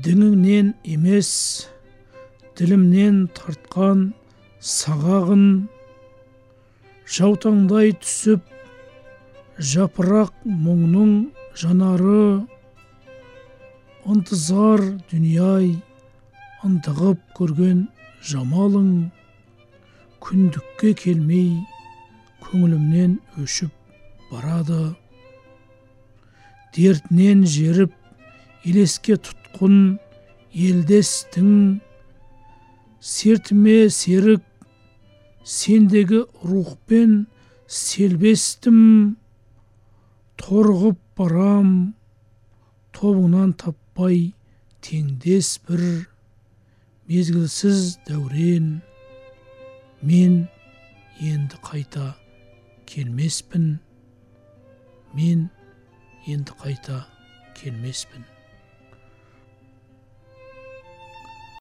діңіңнен емес, ділімнен тартқан сағағын, жаутаңдай түсіп, жапырақ мұңның жанары, ынтызар дүнияй, ынтығып көрген жамалың, күндікке келмей, көңілімнен өшіп барады. Дертінен жеріп, елеске тұтқын елдестің, сертіме серік, сендегі рухпен селбестім, торғып барам, тобыңнан таппай теңдес бір мезгілсіз дәурен, мен енді қайта келмеспін, мен енді қайта келмеспін.